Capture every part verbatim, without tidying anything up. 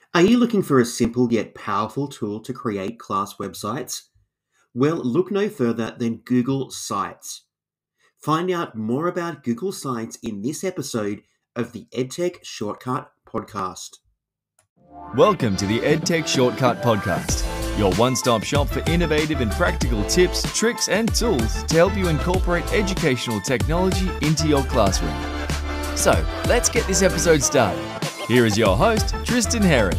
Are you looking for a simple yet powerful tool to create class websites? Well, look no further than Google Sites. Find out more about Google Sites in this episode of the EdTech Shortcut Podcast. Welcome to the EdTech Shortcut Podcast, your one-stop shop for innovative and practical tips, tricks, and tools to help you incorporate educational technology into your classroom. So, let's get this episode started. Here is your host, Tristan Heron.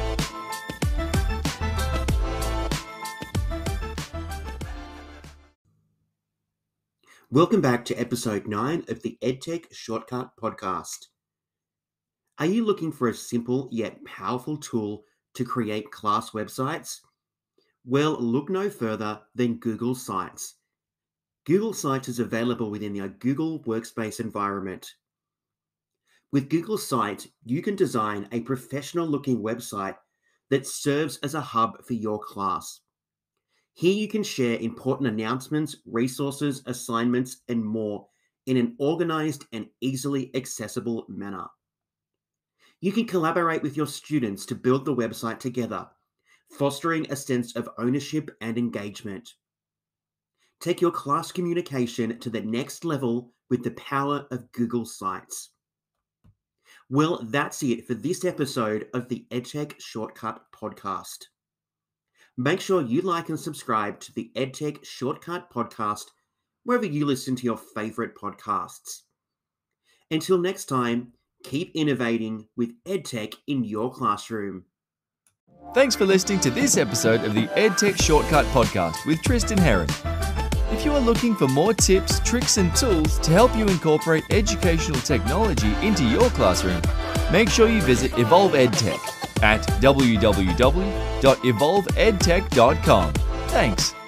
Welcome back to episode nine of the EdTech Shortcut Podcast. Are you looking for a simple yet powerful tool to create class websites? Well, look no further than Google Sites. Google Sites is available within the Google Workspace environment. With Google Sites, you can design a professional-looking website that serves as a hub for your class. Here you can share important announcements, resources, assignments, and more in an organized and easily accessible manner. You can collaborate with your students to build the website together, fostering a sense of ownership and engagement. Take your class communication to the next level with the power of Google Sites. Well, that's it for this episode of the EdTech Shortcut Podcast. Make sure you like and subscribe to the EdTech Shortcut Podcast wherever you listen to your favorite podcasts. Until next time, keep innovating with EdTech in your classroom. Thanks for listening to this episode of the EdTech Shortcut Podcast with Tristan Heron. If you are looking for more tips, tricks, and tools to help you incorporate educational technology into your classroom, make sure you visit Evolve EdTech at w w w dot evolve edtech dot com. Thanks.